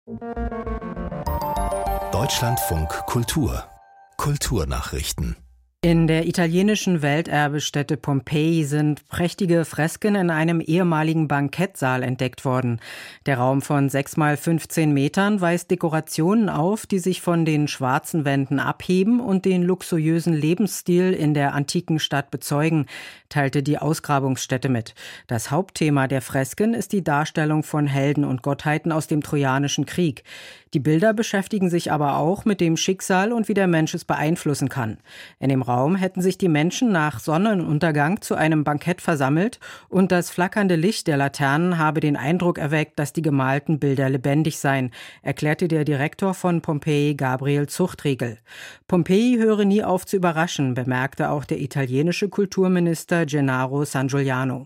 Deutschlandfunk Kultur Kulturnachrichten. In der italienischen Welterbestätte Pompeji sind prächtige Fresken in einem ehemaligen Bankettsaal entdeckt worden. Der Raum von 6 mal 15 Metern weist Dekorationen auf, die sich von den schwarzen Wänden abheben und den luxuriösen Lebensstil in der antiken Stadt bezeugen, teilte die Ausgrabungsstätte mit. Das Hauptthema der Fresken ist die Darstellung von Helden und Gottheiten aus dem Trojanischen Krieg. Die Bilder beschäftigen sich aber auch mit dem Schicksal und wie der Mensch es beeinflussen kann. In dem Raum hätten sich die Menschen nach Sonnenuntergang zu einem Bankett versammelt und das flackernde Licht der Laternen habe den Eindruck erweckt, dass die gemalten Bilder lebendig seien, erklärte der Direktor von Pompeji, Gabriel Zuchtriegel. Pompeji höre nie auf zu überraschen, bemerkte auch der italienische Kulturminister Gennaro Sangiuliano.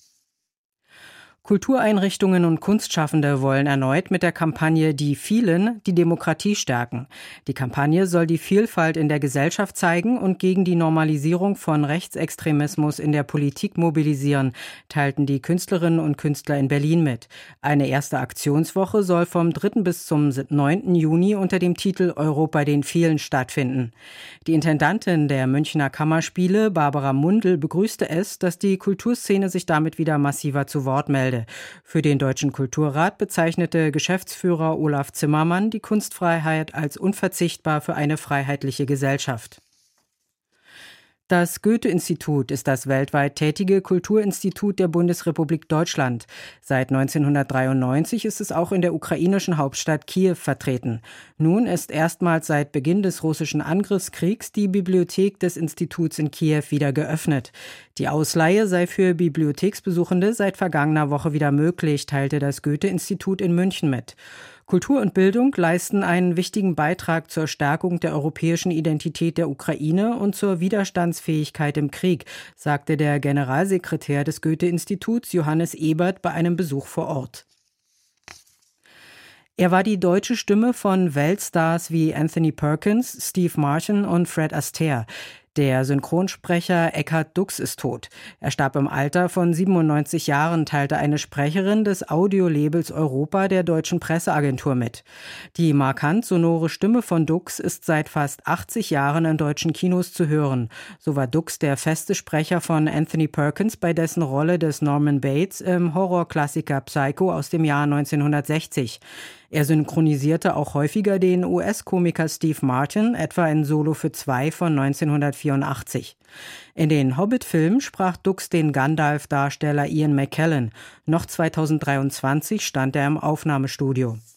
Kultureinrichtungen und Kunstschaffende wollen erneut mit der Kampagne Die Vielen die Demokratie stärken. Die Kampagne soll die Vielfalt in der Gesellschaft zeigen und gegen die Normalisierung von Rechtsextremismus in der Politik mobilisieren, teilten die Künstlerinnen und Künstler in Berlin mit. Eine erste Aktionswoche soll vom 3. bis zum 9. Juni unter dem Titel Europa den Vielen stattfinden. Die Intendantin der Münchner Kammerspiele, Barbara Mundl, begrüßte es, dass die Kulturszene sich damit wieder massiver zu Wort melde. Für den Deutschen Kulturrat bezeichnete Geschäftsführer Olaf Zimmermann die Kunstfreiheit als unverzichtbar für eine freiheitliche Gesellschaft. Das Goethe-Institut ist das weltweit tätige Kulturinstitut der Bundesrepublik Deutschland. Seit 1993 ist es auch in der ukrainischen Hauptstadt Kiew vertreten. Nun ist erstmals seit Beginn des russischen Angriffskriegs die Bibliothek des Instituts in Kiew wieder geöffnet. Die Ausleihe sei für Bibliotheksbesuchende seit vergangener Woche wieder möglich, teilte das Goethe-Institut in München mit. Kultur und Bildung leisten einen wichtigen Beitrag zur Stärkung der europäischen Identität der Ukraine und zur Widerstandsfähigkeit im Krieg, sagte der Generalsekretär des Goethe-Instituts Johannes Ebert bei einem Besuch vor Ort. Er war die deutsche Stimme von Weltstars wie Anthony Perkins, Steve Martin und Fred Astaire. Der Synchronsprecher Eckhard Dux ist tot. Er starb im Alter von 97 Jahren, teilte eine Sprecherin des Audiolabels Europa der Deutschen Presseagentur mit. Die markant sonore Stimme von Dux ist seit fast 80 Jahren in deutschen Kinos zu hören. So war Dux der feste Sprecher von Anthony Perkins bei dessen Rolle des Norman Bates im Horrorklassiker Psycho aus dem Jahr 1960. Er synchronisierte auch häufiger den US-Komiker Steve Martin, etwa in Solo für zwei von 1984. In den Hobbit-Filmen sprach Dux den Gandalf-Darsteller Ian McKellen. Noch 2023 stand er im Aufnahmestudio.